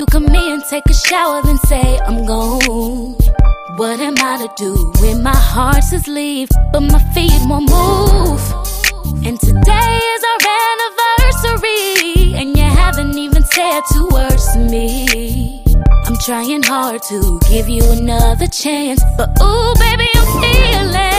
You come in, take a shower, then say I'm gone. What am I to do when my heart says leave, but my feet won't move? And today is our anniversary, and you haven't even said 2 words to me. I'm trying hard to give you another chance, but ooh, baby, I'm feeling